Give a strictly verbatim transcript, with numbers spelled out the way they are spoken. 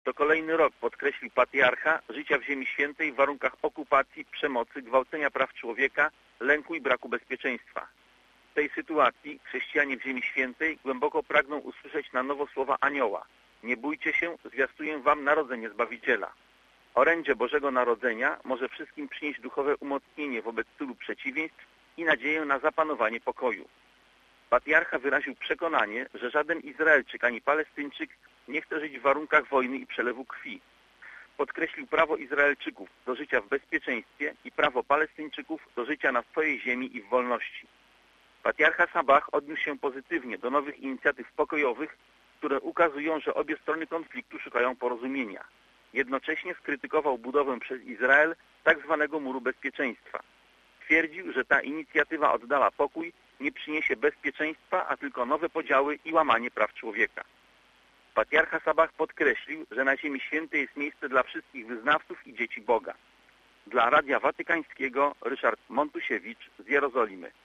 To kolejny rok, podkreślił patriarcha, życia w Ziemi Świętej w warunkach okupacji, przemocy, gwałcenia praw człowieka, lęku i braku bezpieczeństwa. W tej sytuacji chrześcijanie w Ziemi Świętej głęboko pragną usłyszeć na nowo słowa anioła. Nie bójcie się, zwiastuję wam narodzenie Zbawiciela. Orędzie Bożego Narodzenia może wszystkim przynieść duchowe umocnienie wobec tylu przeciwieństw i nadzieję na zapanowanie pokoju. Patriarcha wyraził przekonanie, że żaden Izraelczyk ani Palestyńczyk nie chce żyć w warunkach wojny i przelewu krwi. Podkreślił prawo Izraelczyków do życia w bezpieczeństwie i prawo Palestyńczyków do życia na swojej ziemi i w wolności. Patriarcha Sabah odniósł się pozytywnie do nowych inicjatyw pokojowych, które ukazują, że obie strony konfliktu szukają porozumienia. Jednocześnie skrytykował budowę przez Izrael tak zwanego muru bezpieczeństwa. Twierdził, że ta inicjatywa oddala pokój, nie przyniesie bezpieczeństwa, a tylko nowe podziały i łamanie praw człowieka. Patriarcha Sabah podkreślił, że na Ziemi Świętej jest miejsce dla wszystkich wyznawców i dzieci Boga. Dla Radia Watykańskiego Ryszard Montusiewicz z Jerozolimy.